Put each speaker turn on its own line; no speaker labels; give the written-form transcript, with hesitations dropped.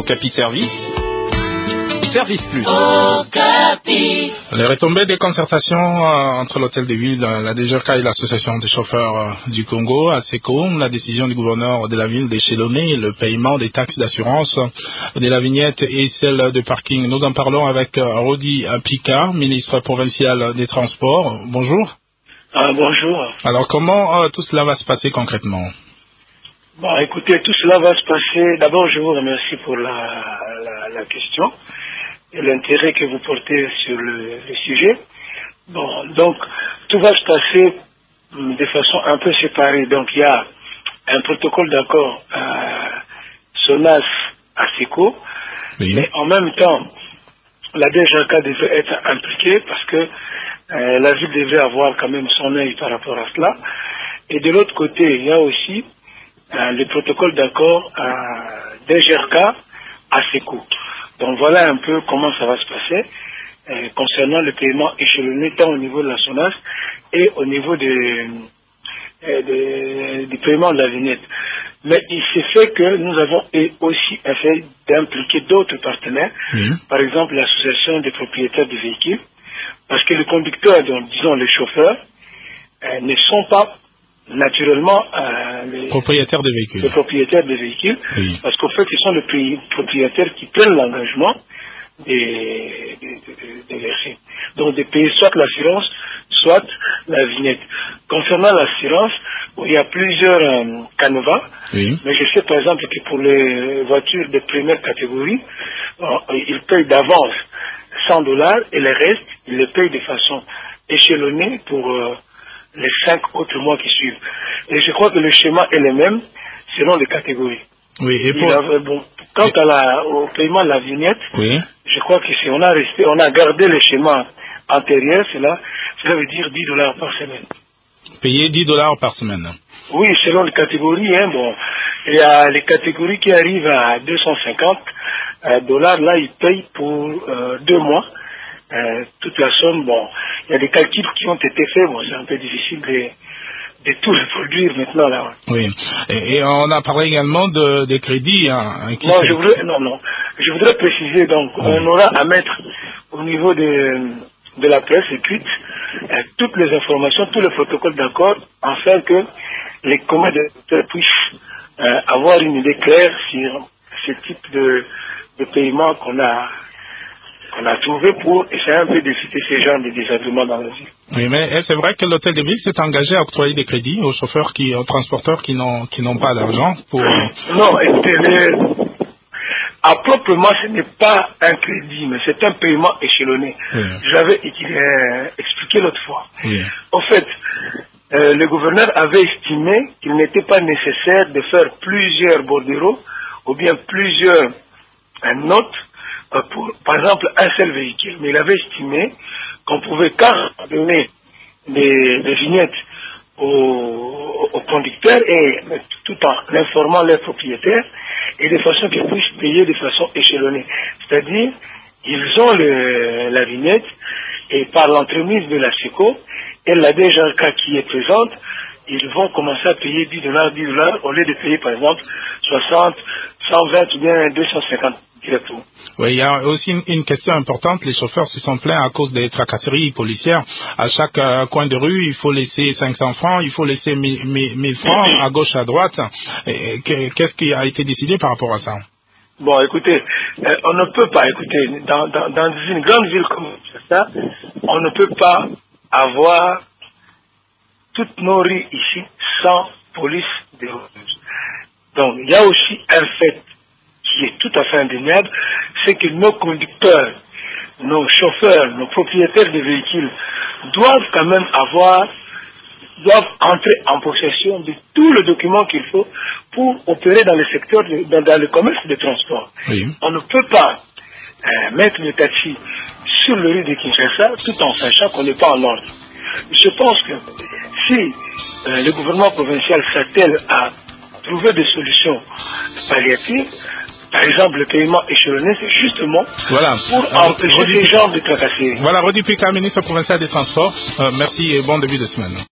Okapi Service. Service Plus.
Les retombées des concertations entre l'hôtel de ville, la DGRK et l'association des chauffeurs du Congo, ASECO, la décision du gouverneur de la ville d'échelonner le paiement des taxes d'assurance de la vignette et celle de parking. Nous en parlons avec Rodi Pika, ministre provincial des Transports. Bonjour.
Bonjour.
Alors comment tout cela va se passer concrètement?
Bon, écoutez, tout cela va se passer. D'abord, je vous remercie pour la question et l'intérêt que vous portez sur le sujet. Bon, donc, tout va se passer de façon un peu séparée. Donc, il y a un protocole d'accord SONAS-ASECO,
oui.
Mais en même temps, la DGRK devrait être impliquée parce que la ville devrait avoir quand même son œil par rapport à cela. Et de l'autre côté, il y a aussi le protocole d'accord DGRK-ASECO. Donc voilà un peu comment ça va se passer concernant le paiement échelonné tant au niveau de la SONAS et au niveau du paiement de la vignette. Mais il s'est fait que nous avons aussi essayé d'impliquer d'autres partenaires, par exemple l'association des propriétaires de véhicules, parce que les conducteurs, disons les chauffeurs, ne sont pas naturellement les propriétaires de véhicules,
oui.
Parce qu'au fait, ce sont les propriétaires qui prennent l'engagement de verser. Donc de payer soit l'assurance, soit la vignette. Concernant l'assurance, il y a plusieurs canevas,
oui.
Mais je sais par exemple que pour les voitures de première catégorie, ils payent d'avance $100 et le reste, ils les payent de façon échelonnée pour les 5 autres mois qui suivent. Et je crois que le schéma est le même selon les catégories.
Oui, et
quant au paiement de la vignette,
oui.
Je crois que si on a gardé le schéma antérieur, cela veut dire $10 par semaine.
Payer $10 par semaine.
Oui, selon les catégories, bon, il y a les catégories qui arrivent à $250, là ils payent pour 2 mois. Toute la somme, bon, il y a des calculs qui ont été faits, bon, c'est un peu difficile de tout reproduire maintenant là.
Oui, et on a parlé également des crédits.
Je voudrais préciser, donc, on aura à mettre au niveau de la presse écrite toutes les informations, tous les protocoles d'accord, afin que les communicateurs puissent avoir une idée claire sur ce type de paiement qu'on a trouvé pour essayer un peu d'éviter ces genres de désagréments dans la vie.
Oui, mais c'est vrai que l'hôtel de ville s'est engagé à octroyer des crédits aux chauffeurs, aux transporteurs qui n'ont pas d'argent pour...
Non, écoutez, à proprement, ce n'est pas un crédit, mais c'est un paiement échelonné.
Oui.
J'avais expliqué l'autre fois.
Oui.
En fait, le gouverneur avait estimé qu'il n'était pas nécessaire de faire plusieurs bordereaux ou bien plusieurs notes pour, par exemple, un seul véhicule. Mais il avait estimé qu'on pouvait donner des vignettes aux conducteurs et tout en informant leurs propriétaires et de façon qu'ils puissent payer de façon échelonnée. C'est-à-dire, ils ont la vignette et par l'entremise de la SECO et la DGRK qui est présente, ils vont commencer à payer $10 au lieu de payer par exemple 60, 120 ou bien 250 directement.
Oui, il y a aussi une question importante. Les chauffeurs se sont plaints à cause des tracasseries policières. À chaque coin de rue, il faut laisser 500 francs, il faut laisser 1000 francs à gauche, à droite. Qu'est-ce qui a été décidé par rapport à ça?
Bon, écoutez, on ne peut pas, dans une grande ville comme ça, on ne peut pas avoir toutes nos rues ici sans police de route. Donc, il y a aussi un fait qui est tout à fait indéniable, c'est que nos conducteurs, nos chauffeurs, nos propriétaires de véhicules doivent quand même doivent entrer en possession de tous les documents qu'il faut pour opérer dans le secteur, dans le commerce de transport.
Oui.
On ne peut pas mettre le taxi sur le rue de Kinshasa tout en sachant qu'on n'est pas en ordre. Je pense que si le gouvernement provincial s'attelle à trouver des solutions palliatives, par exemple le paiement échelonné, c'est justement pour empêcher ces genres de tracasseries.
Voilà, Rodi Pika, ministre provincial des Transports. Merci et bon début de semaine.